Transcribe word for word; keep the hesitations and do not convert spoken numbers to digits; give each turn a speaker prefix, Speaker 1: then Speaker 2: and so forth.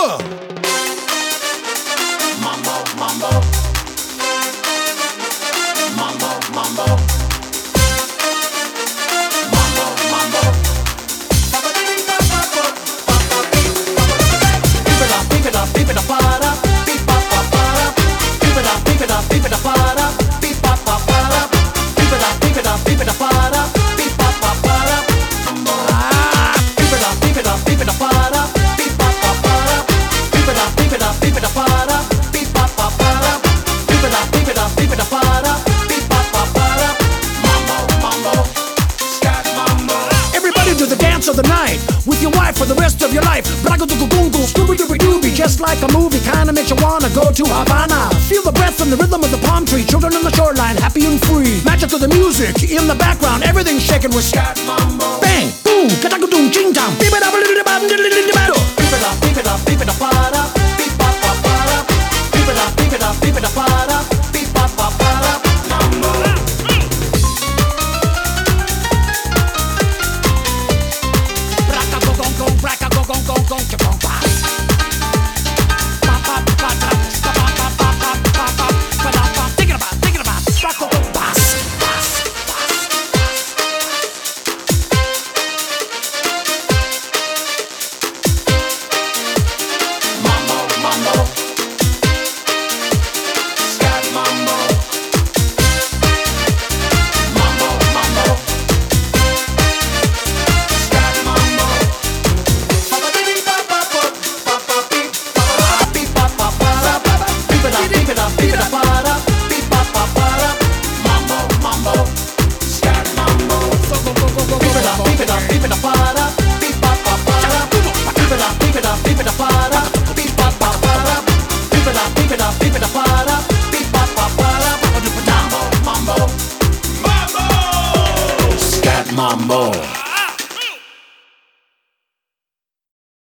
Speaker 1: Uh.
Speaker 2: Mambo, mambo. Mambo, mambo. Mambo, mambo. Beep it up, beep it up, beep it up, para. Beep pa pa para. Beep it up, beep it up, beep it up, para. Beep pa pa para. Beep it up, beep it up, beep it up, para. Beep pa pa para. Beep it up, beep it up, beep it up, para. Beep pa pa para. Beep it up, beep it up, beep it up, para. Beep pa pa para. Beep it up, beep it up, beep it up, para. Beep pa pa para. Mambo, mambo, scat mambo.
Speaker 1: Everybody do the dance of the night with your wife for the rest of your life. Brago do gungu, scooby dooby dooby, just like a movie, kinda makes you wanna go to Havana. Feel the breath and the rhythm of the palm tree, children on the shoreline, happy and free. Match it to the music in the background, everything's shaking with scat
Speaker 2: Mambo.
Speaker 1: bang, boom, kataku doom, ching tang, beep it up, little bit, little bit,
Speaker 2: Beep it up, beep it up, beep it up, para. Beep pa pa para. Beep it up, beep it up, beep it up, para. Beep pa pa para. Mambo.
Speaker 1: Braca go gong gong, braca go gong gong gong, cha gong pass. Pa pa pa pa, pa pa pa pa pa pa pa, pa da pa. Thinking about, thinking about, braca go pass, pass,
Speaker 2: Mambo, mambo. Scat mambo. Mambo, mambo. Scat mambo. Beep pa pa para. Beep it up, beep it up, beep it up, para. Beep pa pa para. Mambo, mambo. Scat mambo. Beep it up, beep it up, beep it up, para. Beep pa pa para. Beep it up, beep it up, beep it up, para. Beep pa pa para. Beep it up, beep it up, beep it up, para. Beep pa pa para. Mambo, mambo. Mambo. Scat mambo.